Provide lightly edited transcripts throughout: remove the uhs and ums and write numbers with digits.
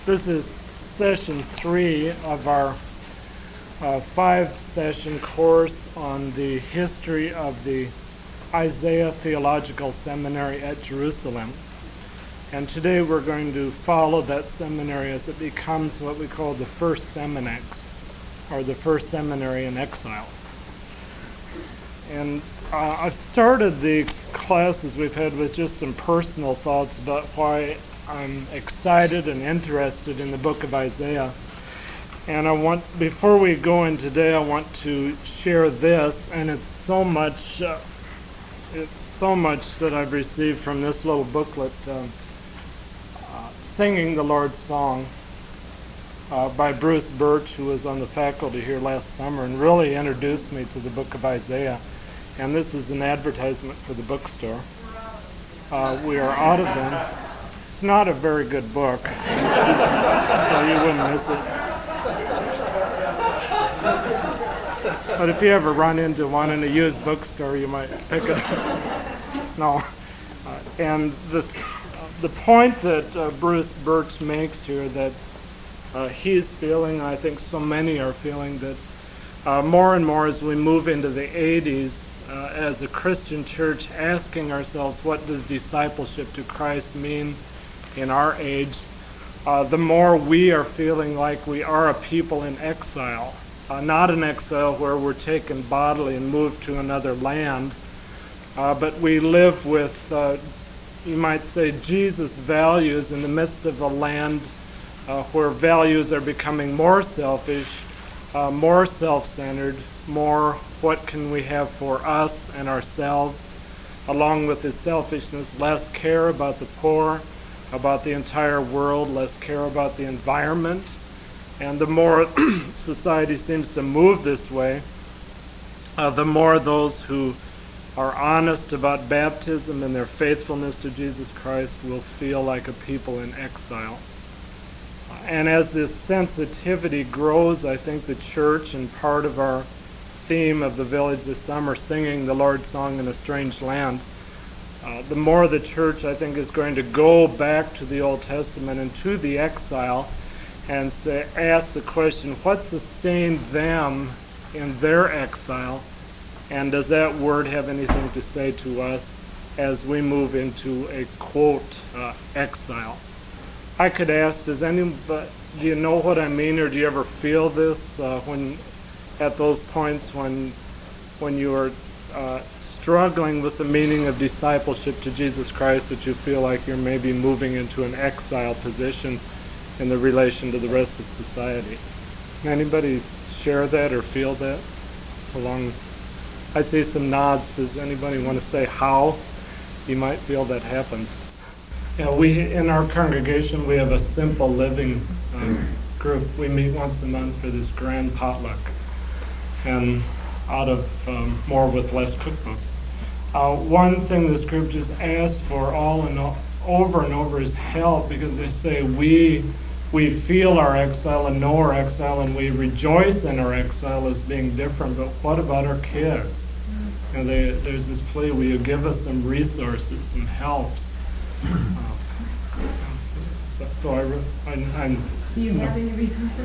This is session 3 of our 5-session course on the history of the Isaiah Theological Seminary at Jerusalem. And today we're going to follow that seminary as it becomes what we call the first Seminex, or the first seminary in exile. And I've started the classes we've had with just some personal thoughts about why I'm excited and interested in the book of Isaiah. And before we go in today, I want to share this, and it's so much that I've received from this little booklet, Singing the Lord's Song, by Bruce Birch, who was on the faculty here last summer and really introduced me to the book of Isaiah. And this is an advertisement for the bookstore. We are out of them. It's not a very good book, so you wouldn't miss it. But if you ever run into one in a used bookstore, you might pick it up. No. And the point that Bruce Birch makes here, that he's feeling, I think so many are feeling, that more and more as we move into the 80s, as a Christian church, asking ourselves, what does discipleship to Christ mean in our age, the more we are feeling like we are a people in exile. Not an exile where we're taken bodily and moved to another land, but we live with, you might say, Jesus' values in the midst of a land where values are becoming more selfish, more self-centered, more what can we have for us and ourselves, along with the selfishness, less care about the poor, about the entire world, less care about the environment. And the more society seems to move this way, the more those who are honest about baptism and their faithfulness to Jesus Christ will feel like a people in exile. And as this sensitivity grows, I think the church, and part of our theme of the village this summer, singing the Lord's Song in a Strange Land, the more the church, I think, is going to go back to the Old Testament and to the exile and ask the question, what sustained them in their exile? And does that word have anything to say to us as we move into a, quote, exile? I could ask, do you know what I mean, or do you ever feel this when at those points when you are struggling with the meaning of discipleship to Jesus Christ, that you feel like you're maybe moving into an exile position in the relation to the rest of society? Anybody share that or feel that? I see some nods. Does anybody want to say how you might feel that happens? Yeah, in our congregation, we have a simple living group. We meet once a month for this grand potluck, and out of More with Less cookbook. One thing this group just asks for over and over is help, because they say we feel our exile and know our exile, and we rejoice in our exile as being different, but what about our kids? And there's this plea, will you give us some resources, some helps? Do you have any resources?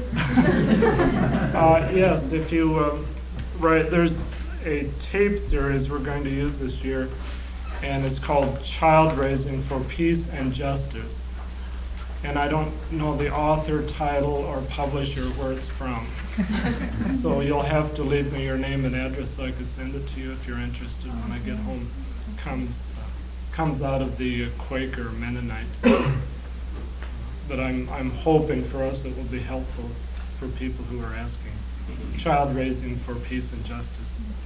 Yes, if you there's a tape series we're going to use this year, and it's called Child Raising for Peace and Justice. And I don't know the author, title, or publisher where it's from. So you'll have to leave me your name and address so I can send it to you if you're interested when I get home. Comes out of the Quaker Mennonite. But I'm hoping for us it will be helpful for people who are asking. Child Raising for Peace and Justice.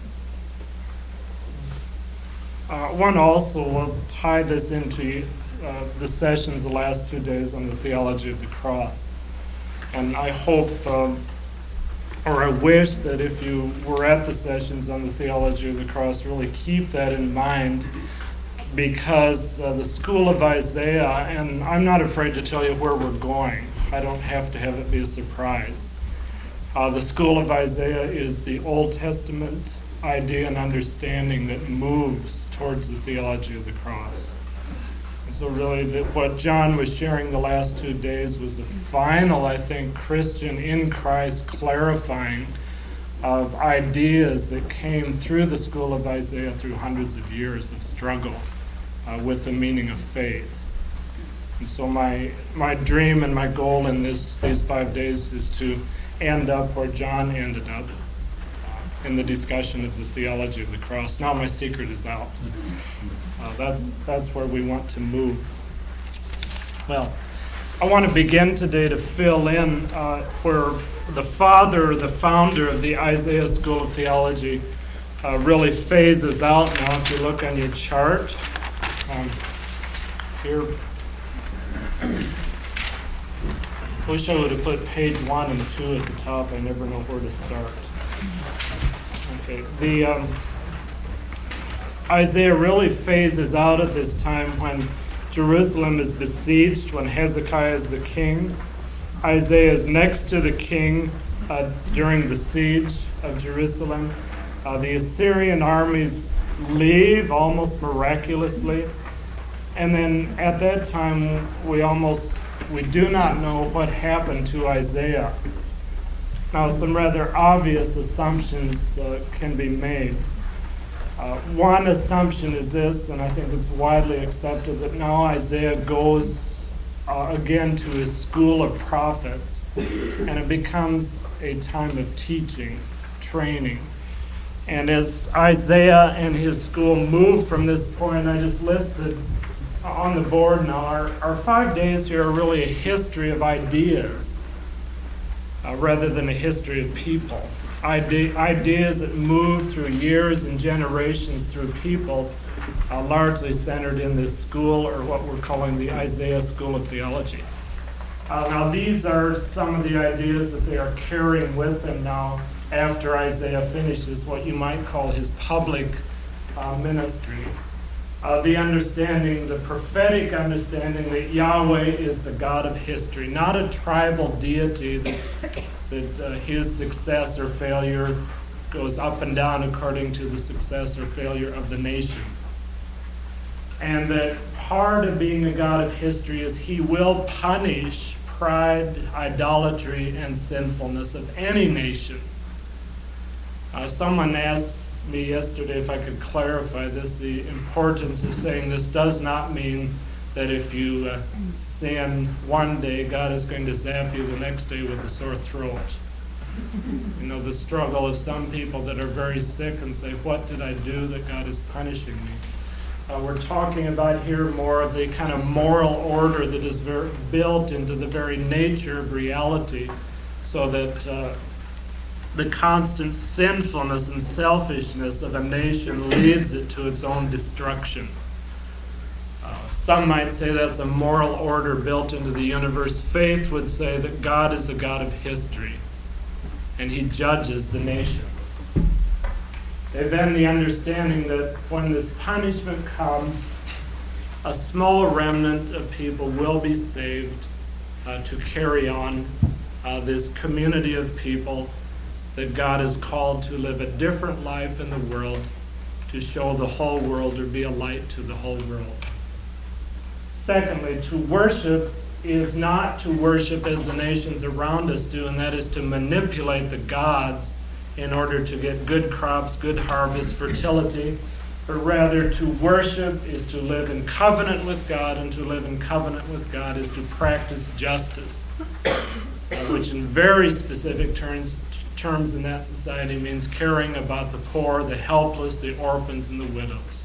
One also will tie this into the sessions the last 2 days on the theology of the cross. And I hope, or I wish that if you were at the sessions on the theology of the cross, really keep that in mind, because the School of Isaiah, and I'm not afraid to tell you where we're going. I don't have to have it be a surprise. The School of Isaiah is the Old Testament idea and understanding that moves towards the theology of the cross. So really what John was sharing the last 2 days was the final, I think, Christian in Christ clarifying of ideas that came through the school of Isaiah through hundreds of years of struggle with the meaning of faith. And so my dream and my goal in these 5 days is to end up where John ended up in the discussion of the theology of the cross. Now my secret is out. That's where we want to move. Well, I want to begin today to fill in where the founder of the Isaiah School of Theology really phases out now. If you look on your chart, here, I wish I would have put page 1 and 2 at the top. I never know where to start. Okay, the Isaiah really phases out at this time when Jerusalem is besieged, when Hezekiah is the king. Isaiah is next to the king during the siege of Jerusalem. The Assyrian armies leave almost miraculously. And then at that time, we do not know what happened to Isaiah. Now, some rather obvious assumptions can be made. One assumption is this, and I think it's widely accepted, that now Isaiah goes again to his school of prophets, and it becomes a time of teaching, training. And as Isaiah and his school move from this point, I just listed on the board now, our 5 days here are really a history of ideas rather than a history of people. Ideas that move through years and generations through people, largely centered in this school, or what we're calling the Isaiah School of Theology. Now these are some of the ideas that they are carrying with them now after Isaiah finishes what you might call his public ministry. The prophetic understanding that Yahweh is the God of history, not a tribal deity that his success or failure goes up and down according to the success or failure of the nation. And that part of being a God of history is he will punish pride, idolatry, and sinfulness of any nation. Someone asked me yesterday if I could clarify this, the importance of saying this does not mean that if you sin one day, God is going to zap you the next day with a sore throat. You know, the struggle of some people that are very sick and say, what did I do that God is punishing me? We're talking about here more of the kind of moral order that is built into the very nature of reality, so that the constant sinfulness and selfishness of a nation leads it to its own destruction. Some might say that's a moral order built into the universe. Faith would say that God is a God of history, and he judges the nations. Then the understanding that when this punishment comes, a small remnant of people will be saved to carry on this community of people that God has called to live a different life in the world, to show the whole world or be a light to the whole world. Secondly, to worship is not to worship as the nations around us do, and that is to manipulate the gods in order to get good crops, good harvest, fertility, but rather to worship is to live in covenant with God, and to live in covenant with God is to practice justice, which in very specific terms in that society means caring about the poor, the helpless, the orphans, and the widows.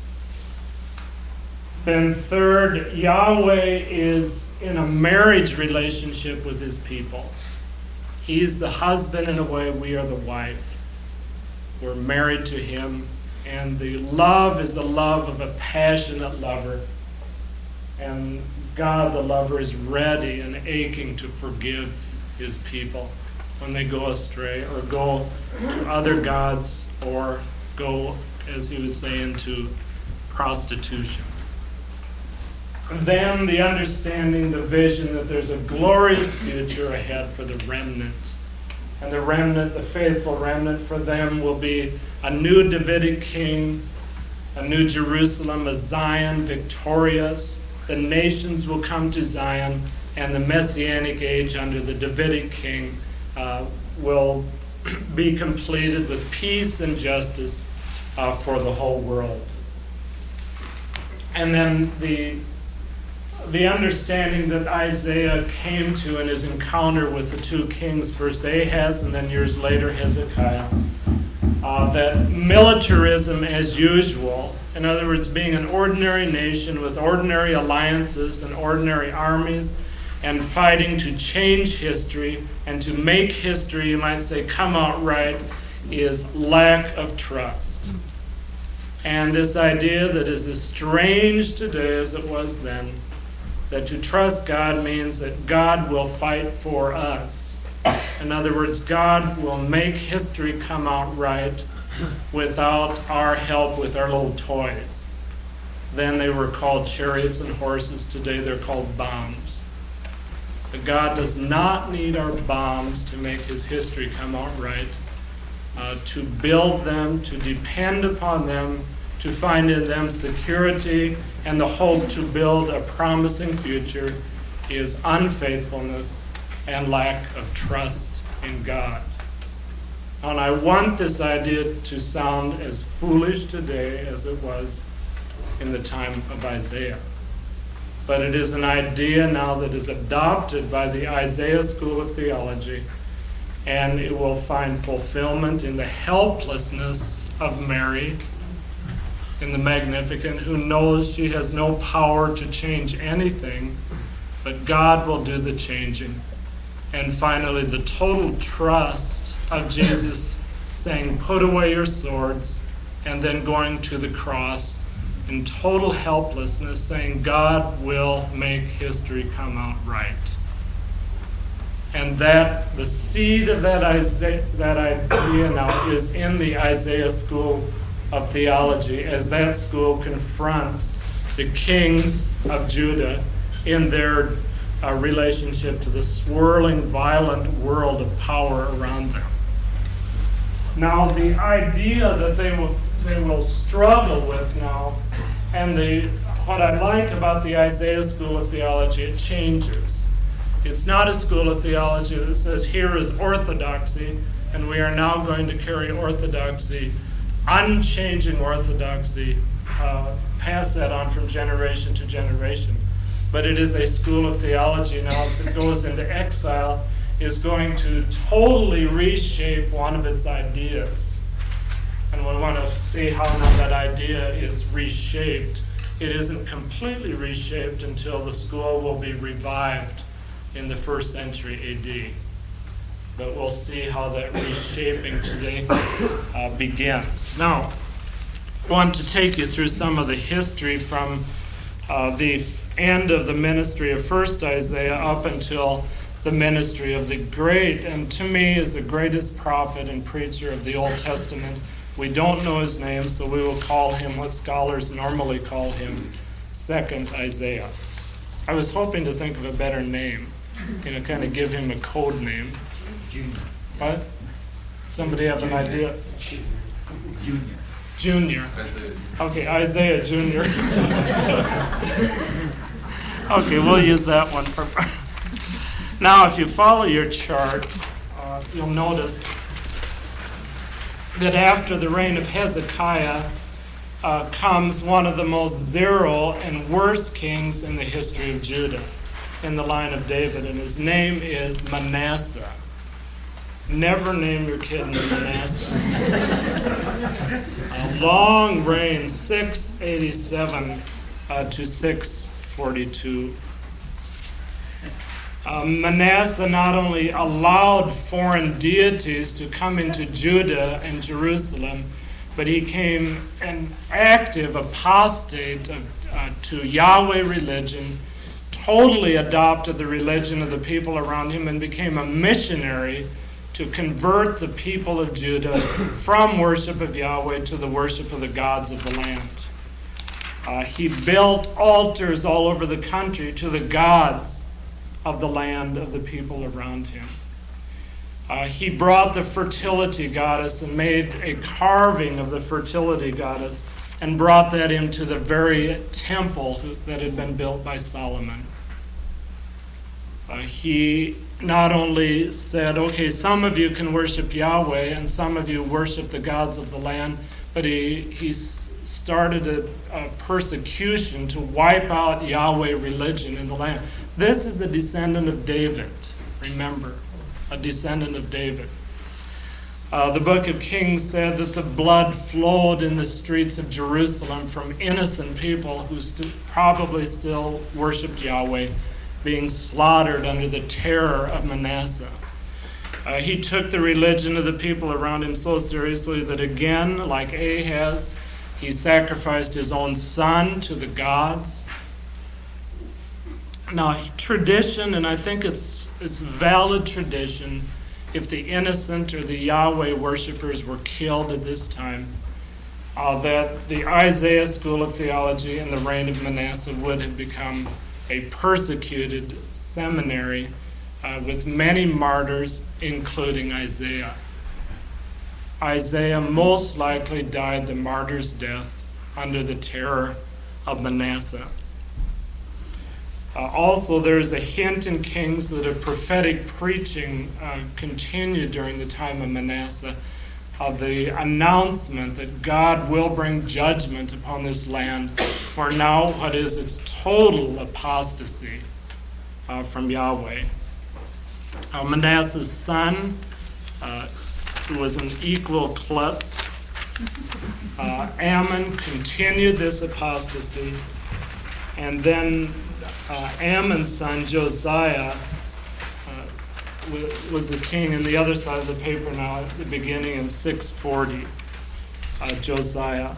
Then third, Yahweh is in a marriage relationship with his people. He's the husband in a way, we are the wife. We're married to him, and the love is the love of a passionate lover. And God, the lover, is ready and aching to forgive his people when they go astray or go to other gods or go, as he was saying, to prostitution. And then the understanding, the vision that there's a glorious future ahead for the remnant. And the remnant, the faithful remnant, for them will be a new Davidic king, a new Jerusalem, a Zion victorious, the nations will come to Zion, and the Messianic age under the Davidic king will be completed with peace and justice for the whole world. And then the understanding that Isaiah came to in his encounter with the two kings, first Ahaz and then years later Hezekiah, that militarism as usual, in other words, being an ordinary nation with ordinary alliances and ordinary armies and fighting to change history and to make history, you might say, come out right, is lack of trust. And this idea that is as strange today as it was then, that to trust God means that God will fight for us. In other words, God will make history come out right without our help with our little toys. Then they were called chariots and horses. Today they're called bombs. But God does not need our bombs to make his history come out right. To build them, to depend upon them, to find in them security and the hope to build a promising future is unfaithfulness and lack of trust in God. And I want this idea to sound as foolish today as it was in the time of Isaiah. But it is an idea now that is adopted by the Isaiah School of Theology, and it will find fulfillment in the helplessness of Mary in the Magnificat, who knows she has no power to change anything, but God will do the changing. And finally, the total trust of Jesus saying, put away your swords, and then going to the cross in total helplessness, saying, God will make history come out right. And that the seed of that idea now is in the Isaiah School of Theology, as that school confronts the kings of Judah in their relationship to the swirling, violent world of power around them. Now, the idea that they will struggle with now, and what I like about the Isaiah School of Theology, it changes. It's not a school of theology that says, here is orthodoxy, and we are now going to carry orthodoxy, unchanging orthodoxy, pass that on from generation to generation. But it is a school of theology now, as it goes into exile, is going to totally reshape one of its ideas. And we want to see how now that idea is reshaped. It isn't completely reshaped until the school will be revived in the 1st century AD. But we'll see how that reshaping today begins. Now, I want to take you through some of the history from the end of the ministry of first Isaiah up until the ministry of the great, and to me is the greatest prophet and preacher of the Old Testament. We don't know his name, so we will call him what scholars normally call him, Second Isaiah. I was hoping to think of a better name, kind of give him a code name. Junior. What? Somebody have an idea? Junior. Junior. Okay, Isaiah Junior. Okay, we'll use that one. Now, if you follow your chart, you'll notice that after the reign of Hezekiah comes one of the most zero and worst kings in the history of Judah, in the line of David, and his name is Manasseh. Never name your kid Manasseh. A long reign, 687 to 642. Manasseh not only allowed foreign deities to come into Judah and Jerusalem, but he became an active apostate to Yahweh religion, totally adopted the religion of the people around him, and became a missionary to convert the people of Judah from worship of Yahweh to the worship of the gods of the land. He built altars all over the country to the gods of the land of the people around him. He brought the fertility goddess and made a carving of the fertility goddess and brought that into the very temple that had been built by Solomon. He not only said, okay, some of you can worship Yahweh and some of you worship the gods of the land, but he started a persecution to wipe out Yahweh religion in the land. This is a descendant of David, remember, a descendant of David. The book of Kings said that the blood flowed in the streets of Jerusalem from innocent people who probably still worshipped Yahweh, being slaughtered under the terror of Manasseh. He took the religion of the people around him so seriously that again, like Ahaz, he sacrificed his own son to the gods. Now, tradition, and I think it's valid tradition, if the innocent or the Yahweh worshipers were killed at this time, that the Isaiah school of theology in the reign of Manasseh would have become a persecuted seminary with many martyrs, including Isaiah. Isaiah most likely died the martyr's death under the terror of Manasseh. Also, there's a hint in Kings that a prophetic preaching continued during the time of Manasseh, the announcement that God will bring judgment upon this land for now what is its total apostasy from Yahweh. Manasseh's son, who was an equal klutz, Ammon continued this apostasy, and then Ammon's son, Josiah, was the king in the other side of the paper now at the beginning in 640, Josiah.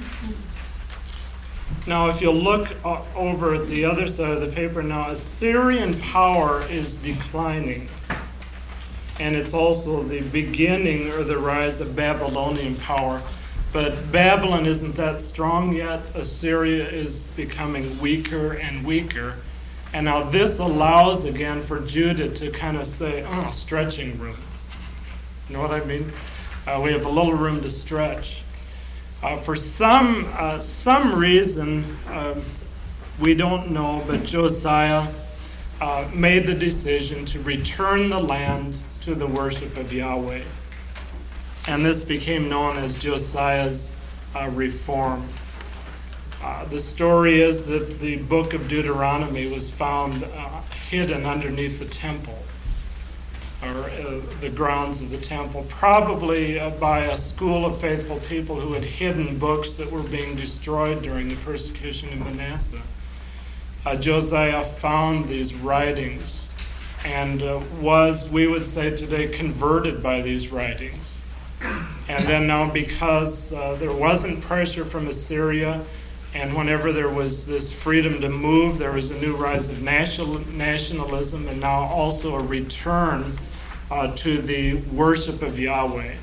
Now, if you look over at the other side of the paper now, Assyrian power is declining. And it's also the beginning or the rise of Babylonian power. But Babylon isn't that strong yet. Assyria is becoming weaker and weaker. And now this allows again for Judah to kind of say, oh, stretching room. You know what I mean? We have a little room to stretch. For some reason, we don't know, but Josiah made the decision to return the land to the worship of Yahweh. And this became known as Josiah's reform. The story is that the book of Deuteronomy was found hidden underneath the temple, or the grounds of the temple, probably by a school of faithful people who had hidden books that were being destroyed during the persecution of Manasseh. Josiah found these writings and was, we would say today, converted by these writings. And then now, because there wasn't pressure from Assyria, and whenever there was this freedom to move, there was a new rise of nationalism, and now also a return to the worship of Yahweh.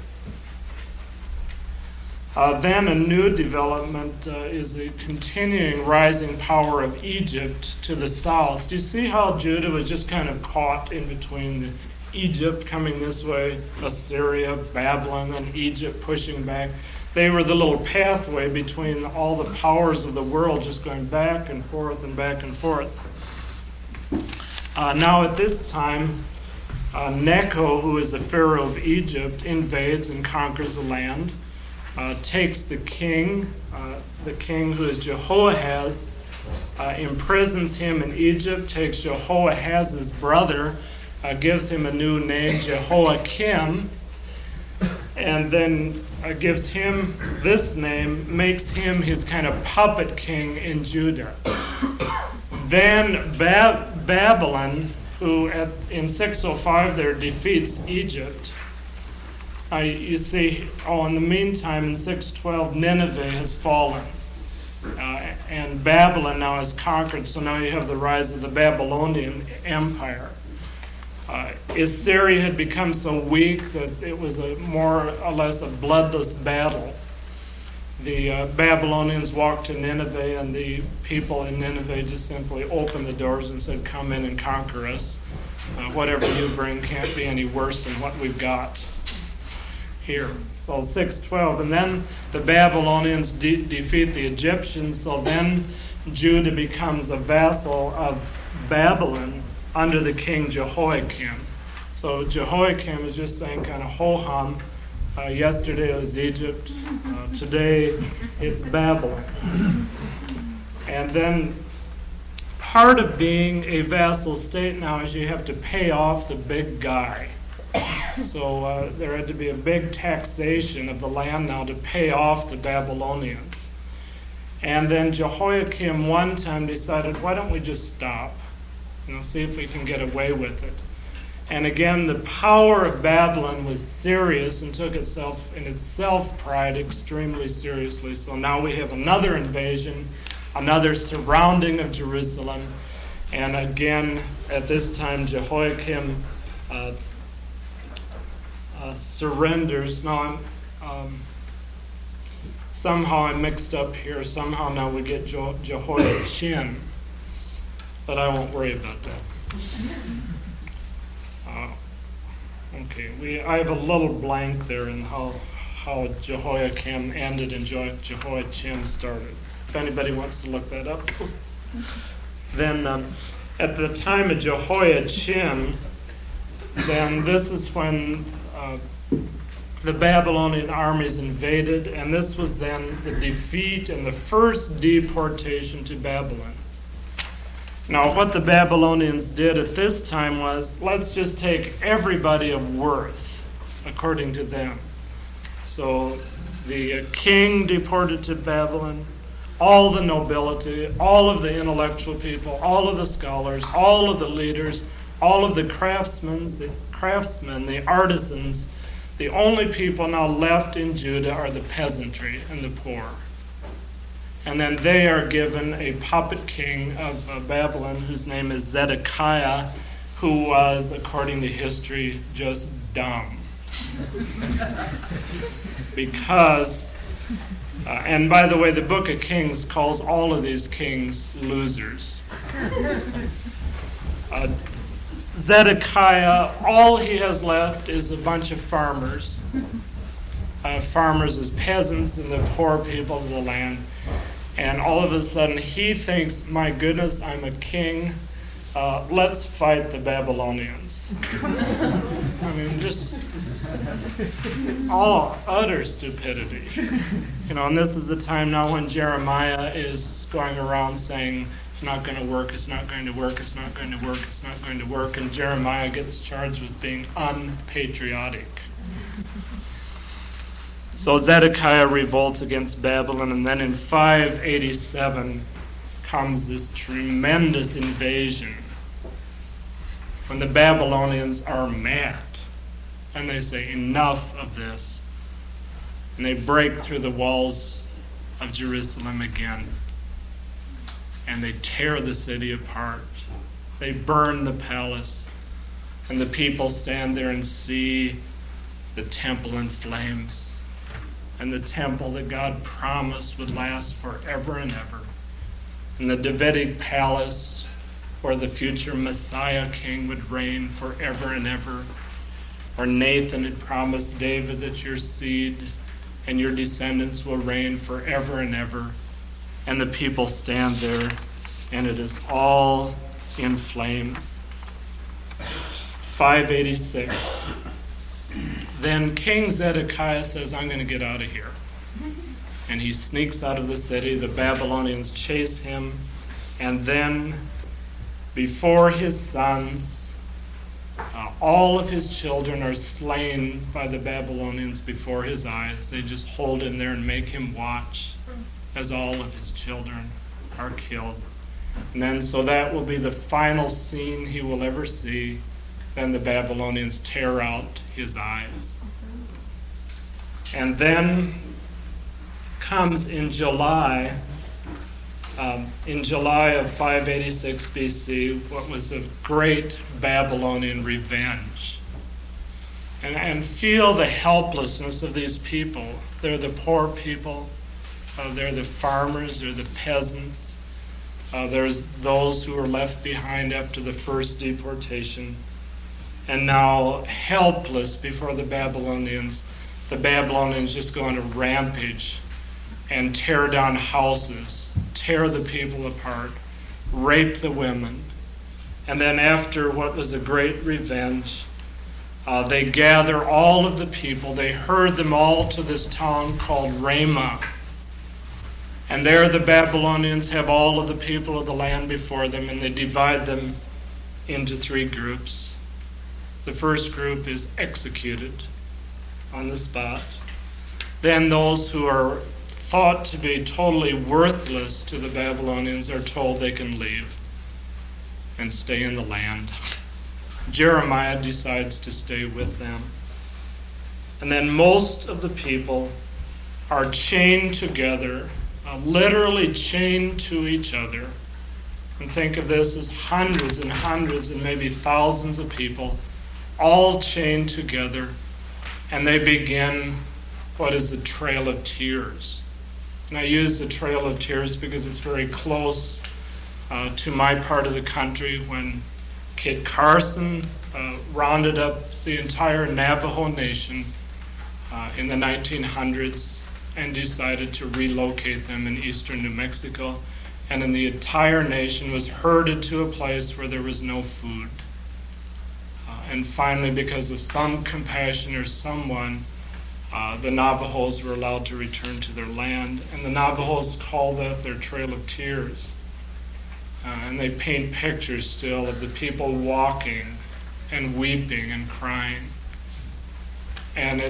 Then a new development is the continuing rising power of Egypt to the south. Do you see how Judah was just kind of caught in between Egypt coming this way, Assyria, Babylon, and Egypt pushing back? They were the little pathway between all the powers of the world, just going back and forth and back and forth. Now at this time, Necho, who is the pharaoh of Egypt, invades and conquers the land, takes the king who is Jehoahaz, imprisons him in Egypt, takes Jehoahaz's brother, gives him a new name, Jehoiakim, and then gives him this name, makes him his kind of puppet king in Judah. Then Babylon, who in 605 there defeats Egypt. You see, in the meantime, in 612, Nineveh has fallen. And Babylon now is conquered, so now you have the rise of the Babylonian Empire. Assyria had become so weak that it was more or less a bloodless battle. The Babylonians walked to Nineveh, and the people in Nineveh just simply opened the doors and said, come in and conquer us. Whatever you bring can't be any worse than what we've got. here. So 612. And then the Babylonians defeat the Egyptians, so then Judah becomes a vassal of Babylon under the king Jehoiakim. So Jehoiakim is just saying kind of ho-hum. Yesterday it was Egypt. Today it's Babylon. And then part of being a vassal state now is you have to pay off the big guy. So there had to be a big taxation of the land now to pay off the Babylonians. And then Jehoiakim one time decided, why don't we just stop? See if we can get away with it. And again, the power of Babylon was serious and took itself in its self-pride extremely seriously. So now we have another invasion, another surrounding of Jerusalem. And again, at this time, Jehoiakim surrenders. Now, somehow I'm mixed up here. Somehow now we get Jehoiachin. But I won't worry about that. Okay, I have a little blank there in how Jehoiakim ended and Jehoiachin started. If anybody wants to look that up. Then at the time of Jehoiachin, then this is when the Babylonian armies invaded, and this was then the defeat and the first deportation to Babylon. Now, what the Babylonians did at this time was, let's just take everybody of worth, according to them. So the king deported to Babylon, all the nobility, all of the intellectual people, all of the scholars, all of the leaders, all of the craftsmen, the artisans. The only people now left in Judah are the peasantry and the poor. And then they are given a puppet king of Babylon whose name is Zedekiah, who was, according to history, just dumb. Because, and by the way, the book of Kings calls all of these kings losers. Zedekiah, all he has left is a bunch of farmers. Farmers as peasants and the poor people of the land. And all of a sudden he thinks, my goodness, I'm a king. Let's fight the Babylonians. I mean, just all utter stupidity. And this is the time now when Jeremiah is going around saying, it's not going to work, it's not going to work, it's not going to work, it's not going to work. And Jeremiah gets charged with being unpatriotic. So Zedekiah revolts against Babylon, and then in 587 comes this tremendous invasion when the Babylonians are mad. And they say, enough of this. And they break through the walls of Jerusalem again. And they tear the city apart. They burn the palace. And the people stand there and see the temple in flames. And the temple that God promised would last forever and ever. And the Davidic palace where the future Messiah king would reign forever and ever. Where Nathan had promised David that your seed and your descendants will reign forever and ever. And the people stand there, and it is all in flames. 586. Then King Zedekiah says, I'm going to get out of here. And he sneaks out of the city. The Babylonians chase him. And then, before his sons, all of his children are slain by the Babylonians before his eyes. They just hold him there and make him watch as all of his children are killed. And then, so that will be the final scene he will ever see. Then the Babylonians tear out his eyes. And then comes in July of 586 BC, what was a great Babylonian revenge. And feel the helplessness of these people. They're the poor people. They're the farmers. They're the peasants. There's those who were left behind after the first deportation. And now helpless before the Babylonians, the Babylonians just go on a rampage and tear down houses, tear the people apart, rape the women. And then after what was a great revenge, they gather all of the people. They herd them all to this town called Ramah. And there the Babylonians have all of the people of the land before them, and they divide them into 3 groups. The first group is executed on the spot. Then those who are thought to be totally worthless to the Babylonians are told they can leave and stay in the land. Jeremiah decides to stay with them. And then most of the people are chained together, literally chained to each other. And think of this as hundreds and hundreds and maybe thousands of people all chained together, and they begin what is the Trail of Tears. And I use the Trail of Tears because it's very close to my part of the country when Kit Carson rounded up the entire Navajo Nation in the 1900s and decided to relocate them in eastern New Mexico. And then the entire nation was herded to a place where there was no food. And finally, because of some compassion or someone, the Navajos were allowed to return to their land. And the Navajos call that their Trail of Tears. And they paint pictures still of the people walking and weeping and crying. And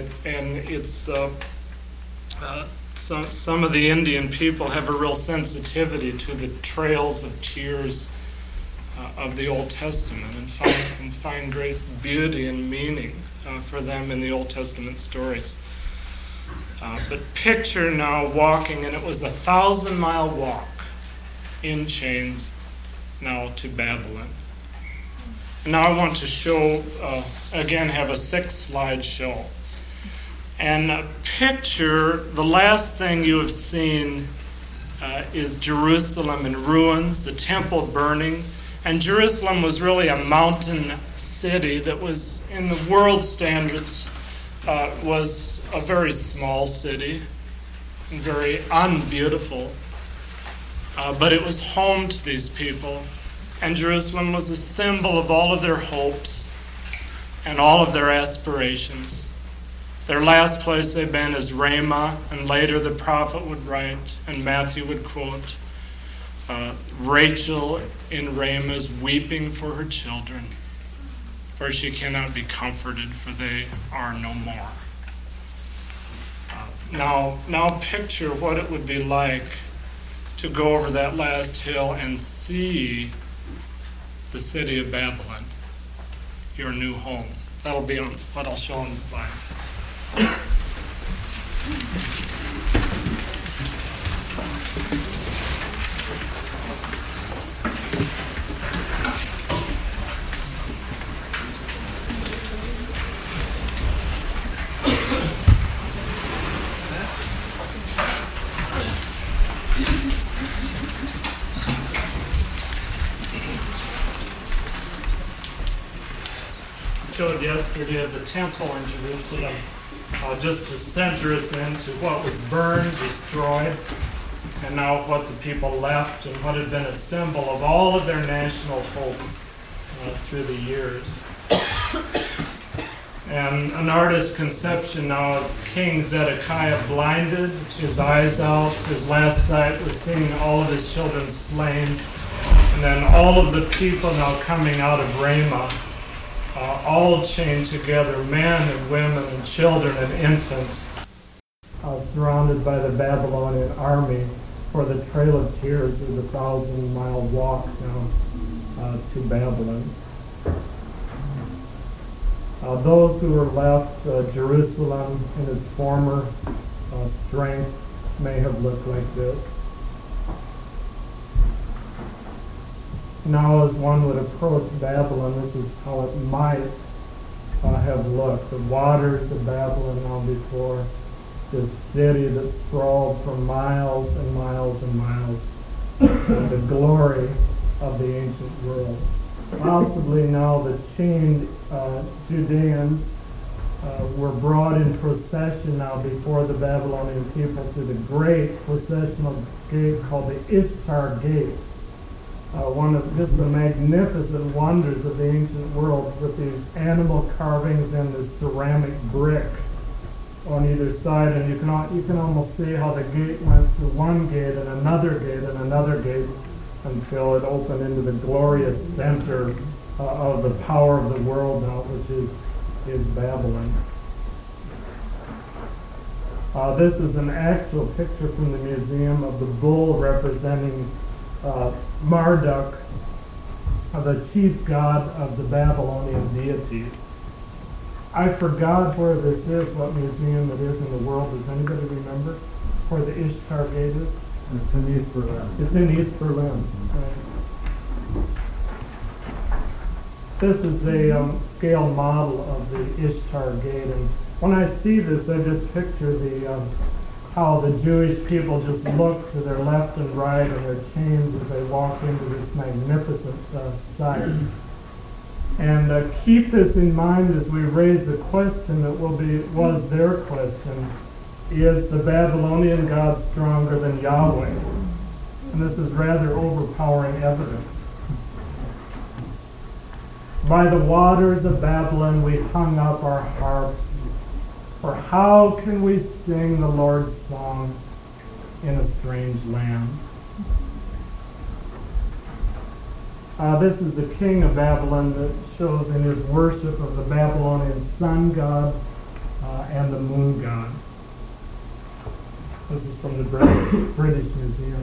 some of the Indian people have a real sensitivity to the trails of tears of the Old Testament and find great beauty and meaning for them in the Old Testament stories. But picture now walking, and it was a 1,000-mile walk in chains now to Babylon. And now I want to show, again, have a 6-slide show. And picture the last thing you have seen is Jerusalem in ruins, the temple burning. And Jerusalem was really a mountain city that was, in the world standards, was a very small city and very unbeautiful. But it was home to these people. And Jerusalem was a symbol of all of their hopes and all of their aspirations. Their last place they've been is Ramah, and later the prophet would write, and Matthew would quote, Rachel in Ramah is weeping for her children, for she cannot be comforted, for they are no more. Now picture what it would be like to go over that last hill and see the city of Babylon, your new home. That'll be on what I'll show on the slides. Showed yesterday of the temple in Jerusalem, just to center us into what was burned, destroyed, and now what the people left and what had been a symbol of all of their national hopes through the years. And an artist's conception now of King Zedekiah blinded, his eyes out, his last sight was seeing all of his children slain, and then all of the people now coming out of Ramah, all chained together, men and women and children and infants, surrounded by the Babylonian army, for the Trail of Tears is a 1,000-mile walk now to Babylon. Those who were left, Jerusalem in its former strength may have looked like this. Now as one would approach Babylon, this is how it might have looked. The waters of Babylon now before this city that sprawled for miles and miles and miles, and the glory of the ancient world. Possibly now the chained Judeans were brought in procession now before the Babylonian people to the great processional gate called the Ishtar Gate. One of just the magnificent wonders of the ancient world, with these animal carvings and the ceramic brick on either side, and you can almost see how the gate went through one gate and another gate and another gate until it opened into the glorious center of the power of the world now, which is Babylon. This is an actual picture from the museum of the bull representing Marduk, the chief god of the Babylonian deities. I forgot where this is, what museum it is in the world. Does anybody remember where the Ishtar Gate is? It's in East Berlin. It's in East Berlin. Right. This is a scale model of the Ishtar Gate, and when I see this, I just picture how the Jewish people just look to their left and right in their chains as they walk into this magnificent sight. And keep this in mind as we raise the question that was their question: is the Babylonian God stronger than Yahweh? And this is rather overpowering evidence. By the waters of Babylon we hung up our harps, for how can we sing the Lord's song in a strange land? This is the king of Babylon that shows in his worship of the Babylonian sun god and the moon god. This is from the British Museum.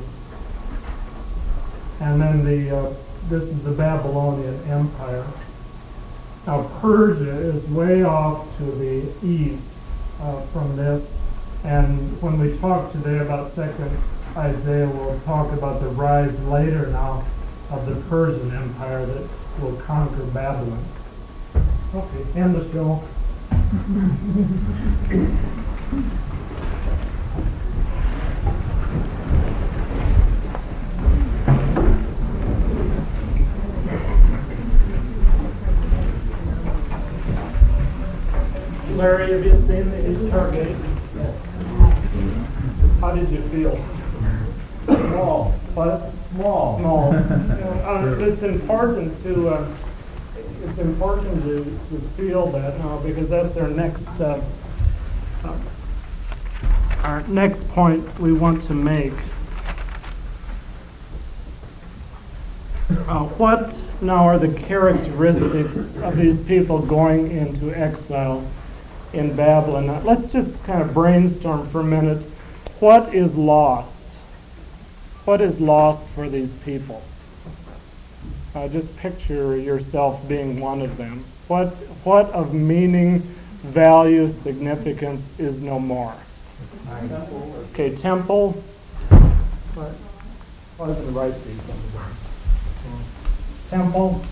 And then this is the Babylonian Empire. Now Persia is way off to the east from this, and when we talk today about 2nd Isaiah, we'll talk about the rise later now of the Persian Empire that will conquer Babylon. Okay, end the show. Larry, have you seen the Ishtar Gate? How did you feel? Small. What? Small. It's important to feel that now, because that's our next point we want to make. What now are the characteristics of these people going into exile in Babylon? Now, let's just kind of brainstorm for a minute. What is lost? What is lost for these people? Just picture yourself being one of them. What of meaning, value, significance is no more? Okay, temple. What? I was going to write these somewhere. Temple.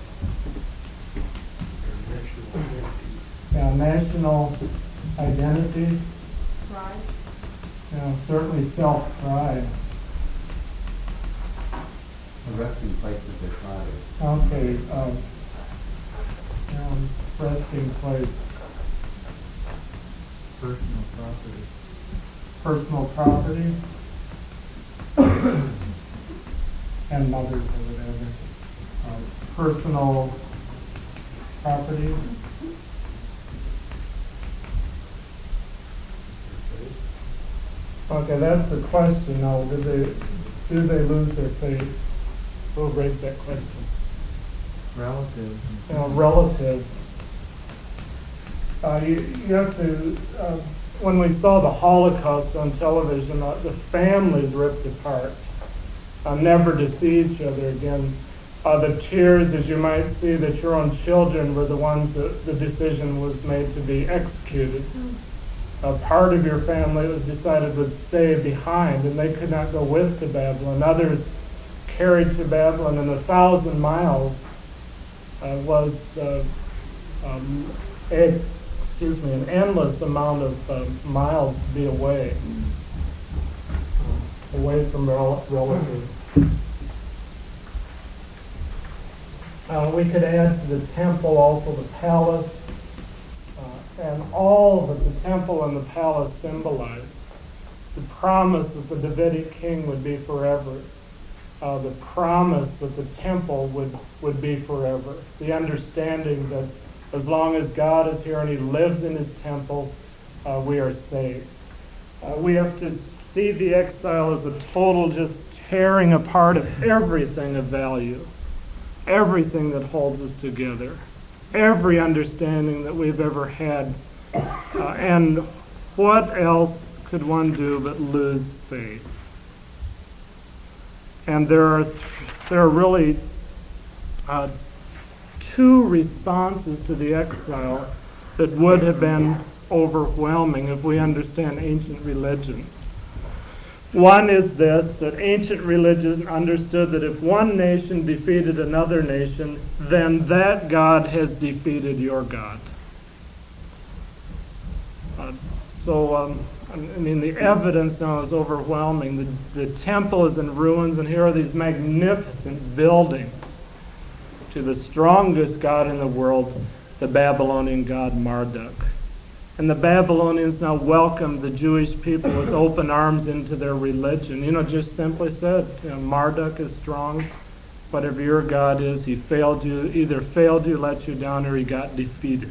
Yeah, national identity. Pride. Yeah, certainly self-pride. The resting place of their fathers. Okay, resting place. Personal property. Personal property. And mothers or whatever. Personal property. Okay, that's the question now. Do they lose their faith? We'll raise that question. Relatives. Relatives. You have to, when we saw the Holocaust on television, the families ripped apart, never to see each other again. The tears, as you might see, that your own children were the ones that the decision was made to be executed. Part of your family, it was decided, would stay behind, and they could not go with to Babylon. Others carried to Babylon, and 1,000 miles was an endless amount of miles to be away from relatives. We could add to the temple also the palace, and all that the temple and the palace symbolized. The promise that the Davidic king would be forever. The promise that the temple would be forever. The understanding that as long as God is here and he lives in his temple, we are saved. We have to see the exile as a total just tearing apart of everything of value, everything that holds us together, every understanding that we've ever had. And what else could one do but lose faith? And there are really two responses to the exile that would have been overwhelming if we understand ancient religion. One is this, that ancient religion understood that if one nation defeated another nation, then that God has defeated your God. The evidence now is overwhelming. The temple is in ruins, and here are these magnificent buildings to the strongest god in the world, the Babylonian god Marduk. And the Babylonians now welcomed the Jewish people with open arms into their religion. Just simply said, Marduk is strong. Whatever your God is, he either failed you, let you down, or he got defeated.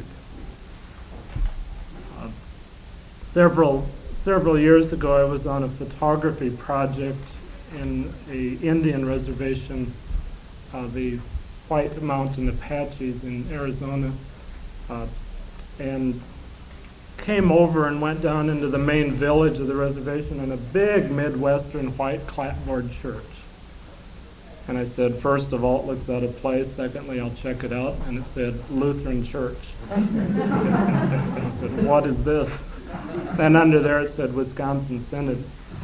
Several years ago, I was on a photography project in an Indian reservation, the White Mountain Apaches in Arizona, and came over and went down into the main village of the reservation in a big Midwestern white clapboard church. And I said, first of all, it looks out of place. Secondly, I'll check it out. And it said, Lutheran Church. I said, what is this? And under there it said Wisconsin Synod.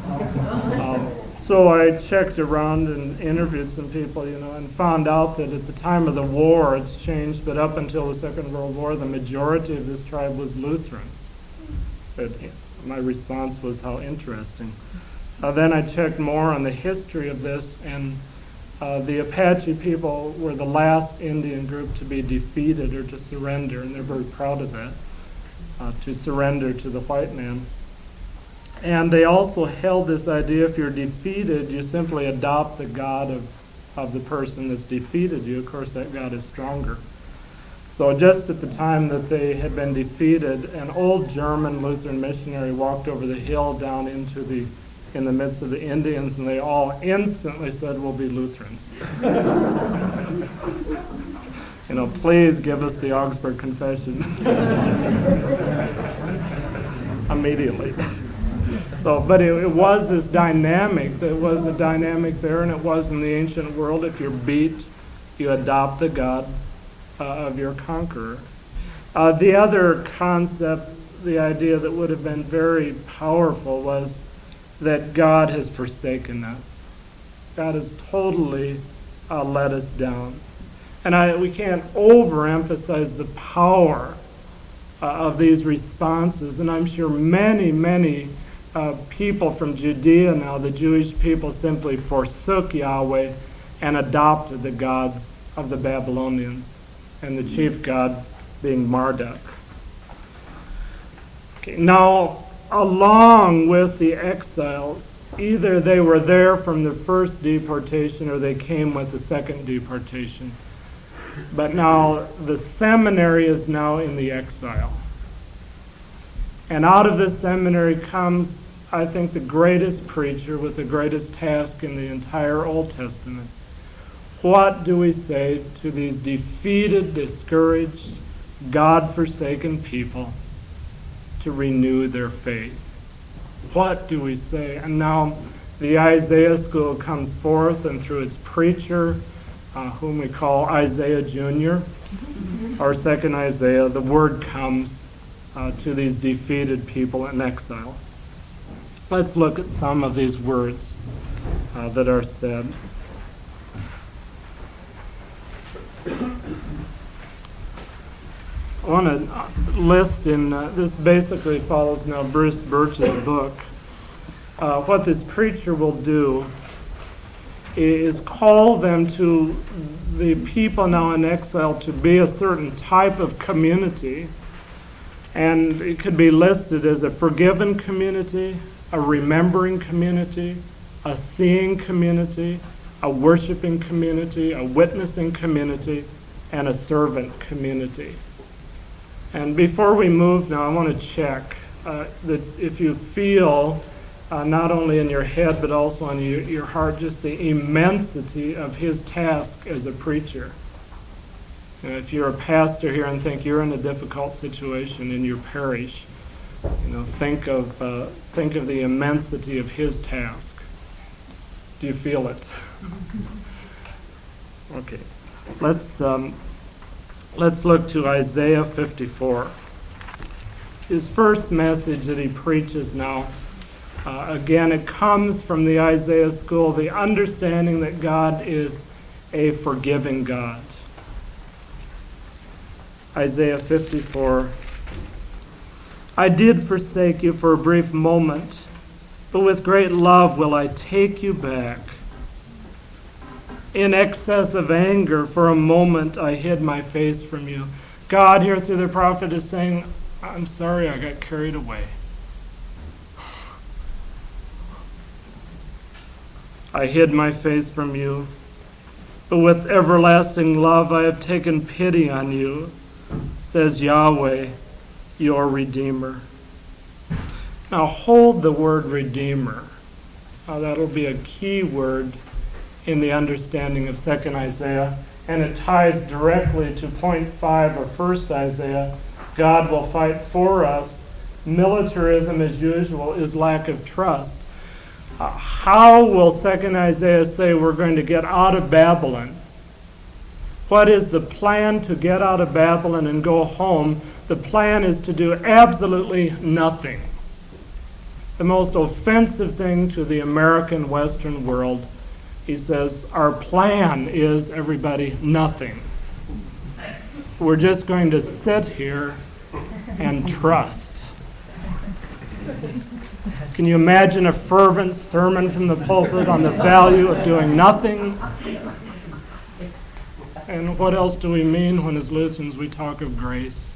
So I checked around and interviewed some people, and found out that at the time of the war, it's changed, but up until the Second World War, the majority of this tribe was Lutheran. But my response was, how interesting. Then I checked more on the history of this, and the Apache people were the last Indian group to be defeated or to surrender, and they're very proud of that. To surrender to the white man. And they also held this idea, if you're defeated, you simply adopt the god of the person that's defeated you. Of course, that god is stronger. So just at the time that they had been defeated, an old German Lutheran missionary walked over the hill down in the midst of the Indians, and they all instantly said, we'll be Lutherans. Please give us the Augsburg Confession. Immediately. But it was this dynamic. There was a dynamic there, and it was in the ancient world. If you're beat, you adopt the god of your conqueror. The other concept, the idea that would have been very powerful, was that God has forsaken us. God has totally let us down. And we can't overemphasize the power of these responses. And I'm sure many people from Judea now, the Jewish people, simply forsook Yahweh and adopted the gods of the Babylonians, and the chief god being Marduk. Okay, now, along with the exiles, either they were there from the first deportation or they came with the second deportation. But now the seminary is now in the exile. And out of this seminary comes, I think, the greatest preacher with the greatest task in the entire Old Testament. What do we say to these defeated, discouraged, God-forsaken people to renew their faith? What do we say? And now the Isaiah school comes forth, and through its preacher, whom we call Isaiah Jr., or second Isaiah, the word comes to these defeated people in exile. Let's look at some of these words that are said. I want to list this basically follows now Bruce Birch's book. What this preacher will do is call them to the people now in exile to be a certain type of community And it could be listed as a forgiven community, a remembering community, a seeing community, a worshiping community, a witnessing community, and a servant community. And before we move now, I want to check that if you feel, not only in your head but also in your heart, just the immensity of his task as a preacher. If you're a pastor here and think you're in a difficult situation in your parish, think of the immensity of his task. Do you feel it? Okay. Let's look to Isaiah 54. His first message that he preaches now, again, it comes from the Isaiah school, the understanding that God is a forgiving God. Isaiah 54. I did forsake you for a brief moment, but with great love will I take you back. In excess of anger, for a moment I hid my face from you. God here through the prophet is saying, I'm sorry I got carried away. I hid my face from you, but with everlasting love I have taken pity on you, says Yahweh, your Redeemer. Now hold the word Redeemer. That'll be a key word in the understanding of 2nd Isaiah, and it ties directly to point 5 of 1st Isaiah. God will fight for us. Militarism, as usual, is lack of trust. How will 2nd Isaiah say we're going to get out of Babylon? What is the plan to get out of Babylon and go home? The plan is to do absolutely nothing. The most offensive thing to the American Western world, he says, our plan is, everybody, nothing. We're just going to sit here and trust. Can you imagine a fervent sermon from the pulpit on the value of doing nothing? And what else do we mean when as Lutherans we talk of grace?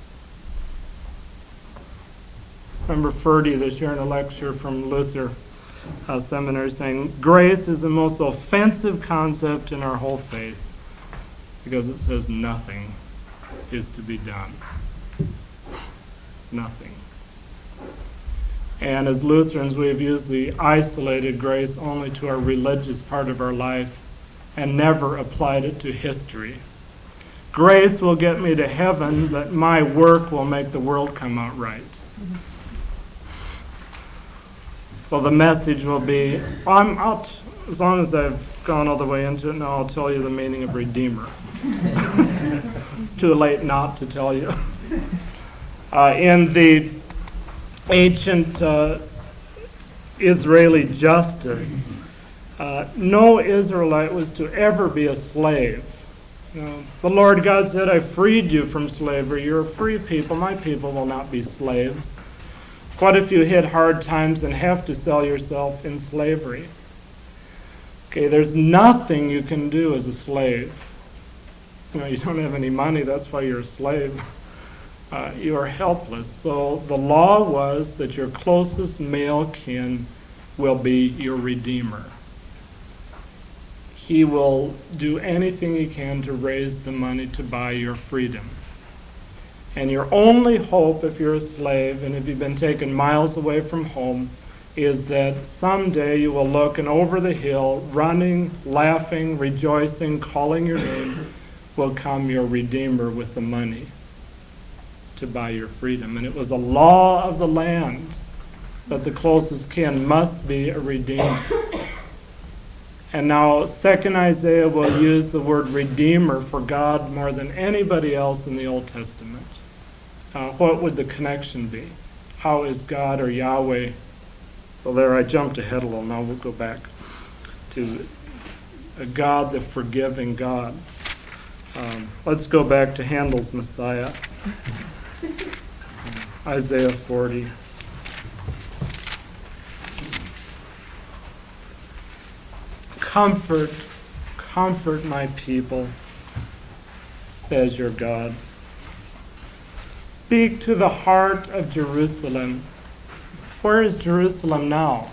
Remember Ferdy this year in a lecture from Luther Seminary saying, grace is the most offensive concept in our whole faith because it says nothing is to be done. Nothing. And as Lutherans, we have used the isolated grace only to our religious part of our life and never applied it to history. Grace will get me to heaven, but my work will make the world come out right. So the message will be, as long as I've gone all the way into it now, I'll tell you the meaning of Redeemer. It's too late not to tell you. In the ancient Israeli justice, no Israelite was to ever be a slave. The Lord God said, I freed you from slavery. You're a free people. My people will not be slaves. What if you hit hard times and have to sell yourself in slavery? Okay, there's nothing you can do as a slave. You don't have any money, that's why you're a slave. You are helpless. So the law was that your closest male kin will be your Redeemer. He will do anything he can to raise the money to buy your freedom. And your only hope if you're a slave and if you've been taken miles away from home is that someday you will look and over the hill, running, laughing, rejoicing, calling your name, will come your Redeemer with the money to buy your freedom. And it was a law of the land that the closest kin must be a Redeemer. And now 2nd Isaiah will use the word Redeemer for God more than anybody else in the Old Testament. What would the connection be? How is God or Yahweh? So there I jumped ahead a little. Now we'll go back to God, the forgiving God. Let's go back to Handel's Messiah. Isaiah 40. Comfort, comfort my people, says your God. Speak to the heart of Jerusalem. Where is Jerusalem now?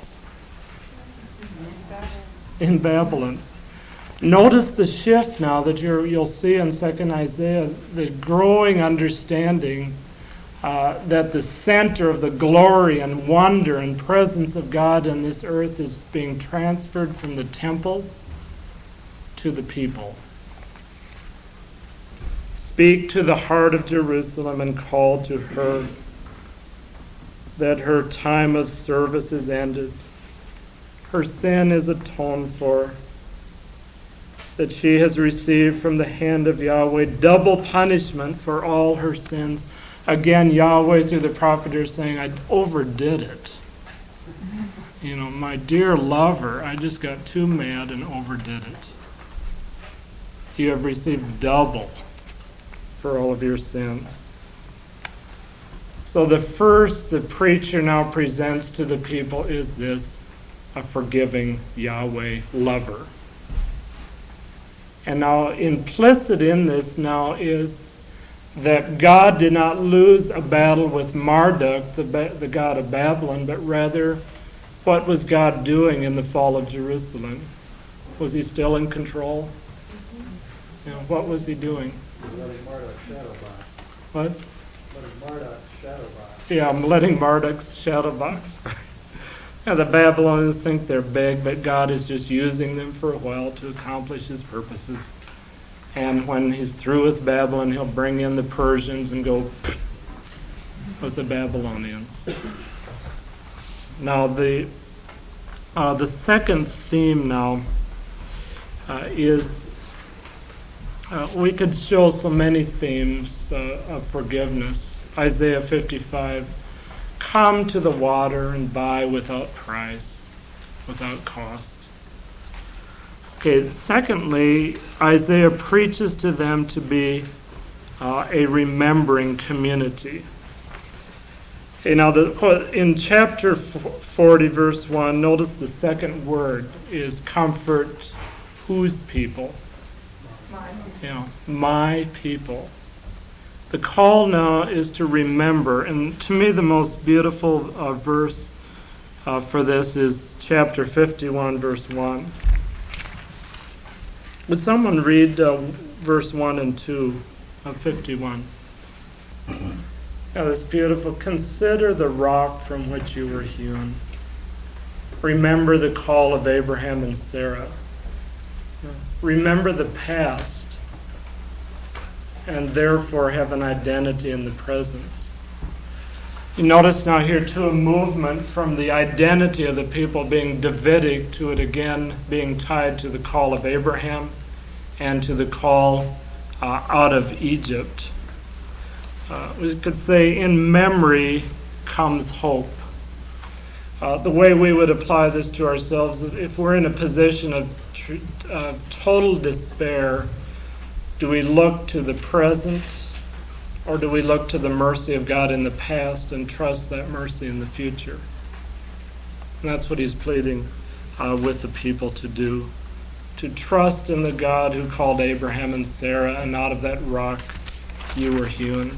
In Babylon. Notice the shift now that you'll see in 2nd Isaiah, the growing understanding that the center of the glory and wonder and presence of God in this earth is being transferred from the temple to the people. Speak to the heart of Jerusalem and call to her that her time of service is ended. Her sin is atoned for, that she has received from the hand of Yahweh double punishment for all her sins. Again, Yahweh through the prophet is saying, I overdid it. My dear lover, I just got too mad and overdid it. You have received double for all of your sins. So the first the preacher now presents to the people is this, a forgiving Yahweh lover. And now implicit in this now is that God did not lose a battle with Marduk, the god of Babylon, but rather what was God doing in the fall of Jerusalem? Was he still in control? What was he doing? Letting Marduk's shadow box. What? Letting Marduk's shadow box. Yeah, I'm letting Marduk's shadow box. The Babylonians think they're big, but God is just using them for a while to accomplish his purposes. And when he's through with Babylon, he'll bring in the Persians and go with the Babylonians. Now, the second theme now is, we could show so many themes of forgiveness. Isaiah 55, come to the water and buy without price, without cost. Okay, secondly, Isaiah preaches to them to be a remembering community. Okay, now in chapter 40, verse 1, notice the second word is comfort whose people? My people. The call now is to remember, and to me the most beautiful verse for this is chapter 51, verse 1. Would someone read verse 1 and 2 of 51? It's beautiful. Consider the rock from which you were hewn. Remember the call of Abraham and Sarah. Remember the past, and therefore have an identity in the presence. You notice now here too a movement from the identity of the people being Davidic to it again being tied to the call of Abraham and to the call out of Egypt. We could say in memory comes hope. The way we would apply this to ourselves, if we're in a position of total despair, do we look to the present or do we look to the mercy of God in the past and trust that mercy in the future? And that's what he's pleading with the people to do. To trust in the God who called Abraham and Sarah, and out of that rock you were hewn.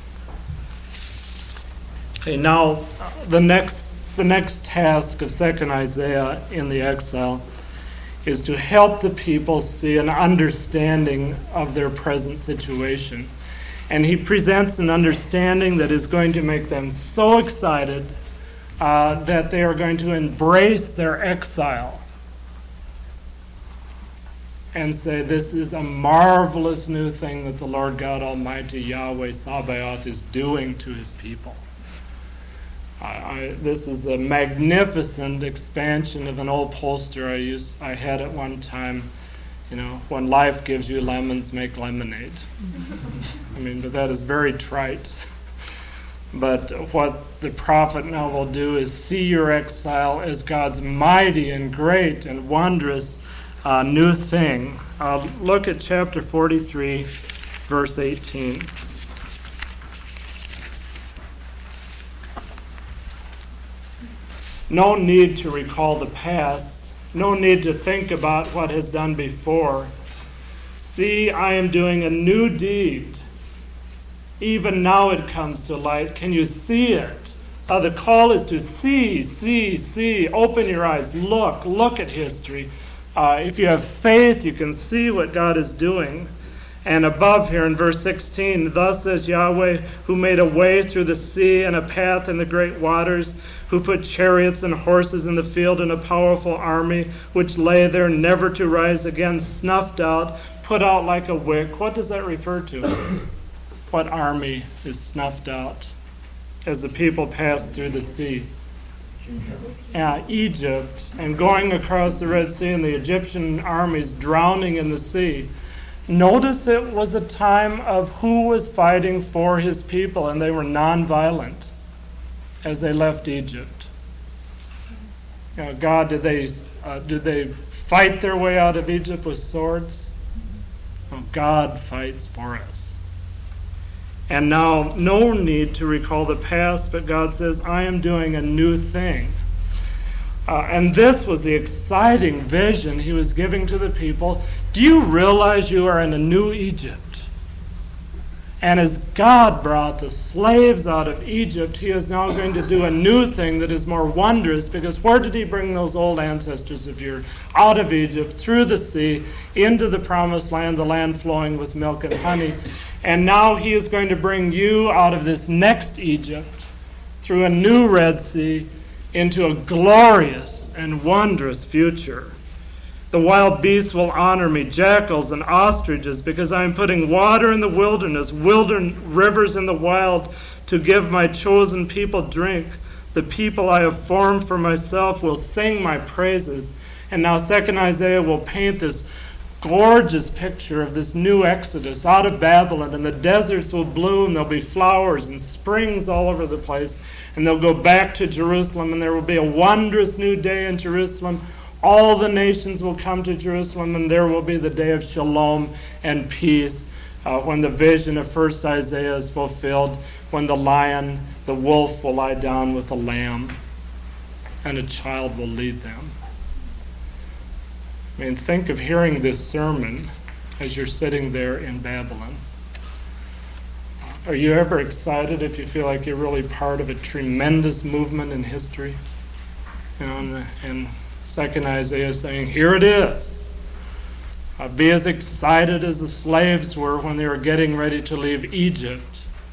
Okay, now the next task of 2nd Isaiah in the exile is to help the people see an understanding of their present situation. And he presents an understanding that is going to make them so excited that they are going to embrace their exile and say, this is a marvelous new thing that the Lord God Almighty, Yahweh Sabaoth, is doing to his people. This is a magnificent expansion of an old poster I had at one time. When life gives you lemons, make lemonade. But that is very trite. But what the prophet now will do is see your exile as God's mighty and great and wondrous new thing. Look at chapter 43, verse 18. No need to recall the past. No need to think about what has done before. See, I am doing a new deed. Even now it comes to light. Can you see it? The call is to see, see, see. Open your eyes. Look at history. If you have faith, you can see what God is doing. And above here in verse 16, thus says Yahweh, who made a way through the sea and a path in the great waters, who put chariots and horses in the field and a powerful army, which lay there never to rise again, snuffed out, put out like a wick. What does that refer to? What army is snuffed out as the people pass through the sea? Egypt, and going across the Red Sea and the Egyptian armies drowning in the sea. Notice it was a time of who was fighting for his people, and they were nonviolent as they left Egypt. God, did they fight their way out of Egypt with swords? No, God fights for us. And now, no need to recall the past, but God says, I am doing a new thing. And this was the exciting vision he was giving to the people. Do you realize you are in a new Egypt? And as God brought the slaves out of Egypt, he is now going to do a new thing that is more wondrous, because where did he bring those old ancestors of yours? Out of Egypt, through the sea, into the promised land, the land flowing with milk and honey. And now he is going to bring you out of this next Egypt, through a new Red Sea, into a glorious and wondrous future. The wild beasts will honor me, jackals and ostriches, because I am putting water in the wilderness, rivers in the wild, to give my chosen people drink. The people I have formed for myself will sing my praises. And now 2nd Isaiah will paint this gorgeous picture of this new exodus out of Babylon, and the deserts will bloom, there'll be flowers and springs all over the place, and they'll go back to Jerusalem, and there will be a wondrous new day in Jerusalem. All the nations will come to Jerusalem, and there will be the day of shalom and peace, when the vision of 1st Isaiah is fulfilled, when the lion, the wolf will lie down with the lamb, and a child will lead them. I mean, think of hearing this sermon as you're sitting there in Babylon. Are you ever excited if you feel like you're really part of a tremendous movement in history? You know, and 2nd Isaiah saying, here it is. Be as excited as the slaves were when they were getting ready to leave Egypt.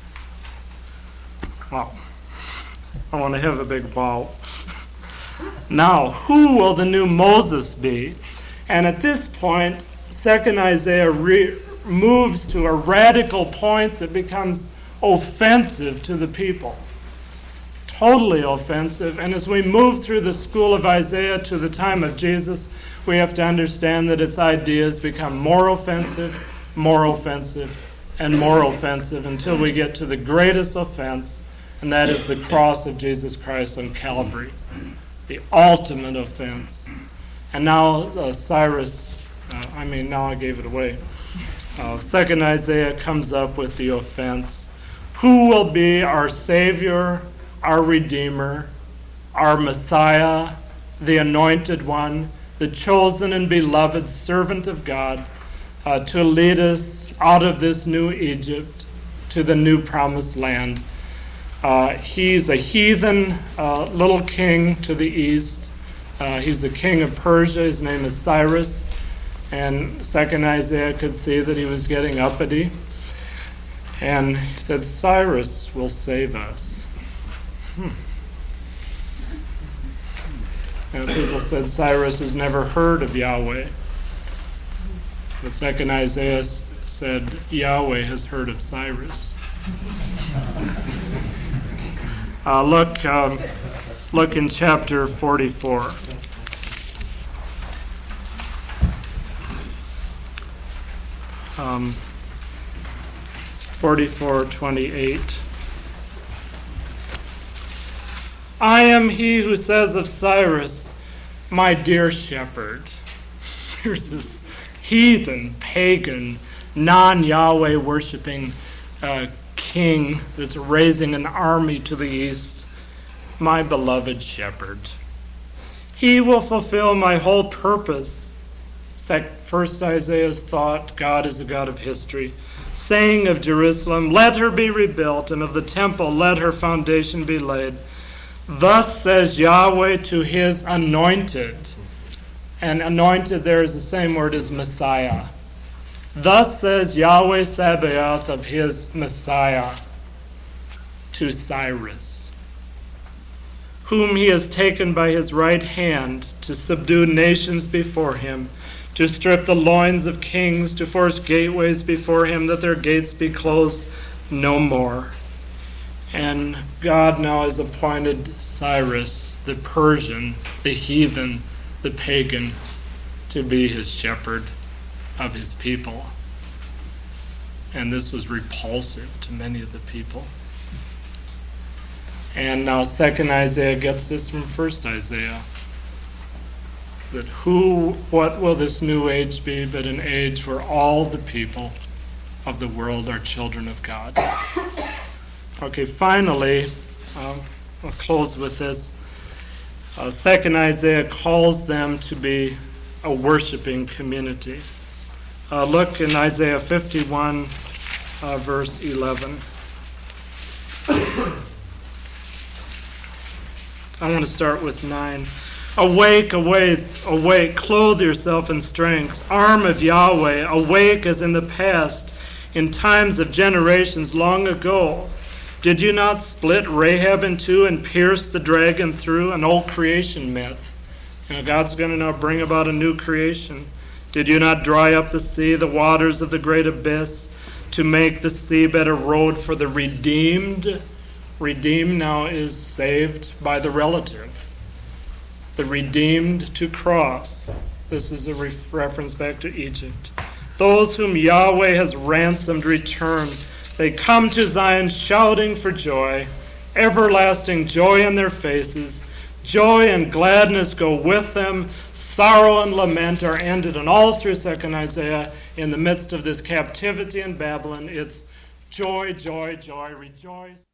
Wow. I want to have a big bow. Now, who will the new Moses be? And at this point, 2nd Isaiah moves to a radical point that becomes offensive to the people. Totally offensive. And as we move through the school of Isaiah to the time of Jesus, we have to understand that its ideas become more offensive, and more offensive until we get to the greatest offense, and that is the cross of Jesus Christ on Calvary. The ultimate offense. And now now I gave it away. 2nd Isaiah comes up with the offense. Who will be our Savior, our Redeemer, our Messiah, the Anointed One, the chosen and beloved servant of God, to lead us out of this new Egypt to the new promised land? He's a heathen little king to the east. He's the king of Persia. His name is Cyrus. And 2nd Isaiah could see that he was getting uppity. And he said, Cyrus will save us. And people said Cyrus has never heard of Yahweh. But 2nd Isaiah said Yahweh has heard of Cyrus. Look in chapter 44. Um, 44:28. I am he who says of Cyrus, my dear shepherd. Here's this heathen, pagan, non-Yahweh worshiping king that's raising an army to the east. My beloved shepherd. He will fulfill my whole purpose. 1st Isaiah's thought, God is a God of history. saying of Jerusalem, let her be rebuilt, and of the temple let her foundation be laid. Thus says Yahweh to his anointed. And anointed there is the same word as Messiah. Thus says Yahweh Sabaoth of his Messiah to Cyrus, whom he has taken by his right hand to subdue nations before him, to strip the loins of kings, to force gateways before him, that their gates be closed no more. And God now has appointed Cyrus, the Persian, the heathen, the pagan, to be his shepherd of his people. And this was repulsive to many of the people. And now 2nd Isaiah gets this from 1st Isaiah. That what will this new age be but an age where all the people of the world are children of God? Okay, finally, I'll close with this. 2nd Isaiah calls them to be a worshiping community. Look in Isaiah 51, verse 11. I want to start with 9. Awake, awake, awake, clothe yourself in strength. Arm of Yahweh, awake as in the past, in times of generations long ago. Did you not split Rahab in two and pierce the dragon through? An old creation myth. God's going to now bring about a new creation. Did you not dry up the sea, the waters of the great abyss, to make the seabed a road for the redeemed? Redeemed now is saved by the relative. The redeemed to cross. This is a reference back to Egypt. Those whom Yahweh has ransomed return. They come to Zion shouting for joy, everlasting joy in their faces. Joy and gladness go with them. Sorrow and lament are ended. And all through 2nd Isaiah, in the midst of this captivity in Babylon, it's joy, joy, joy, rejoice.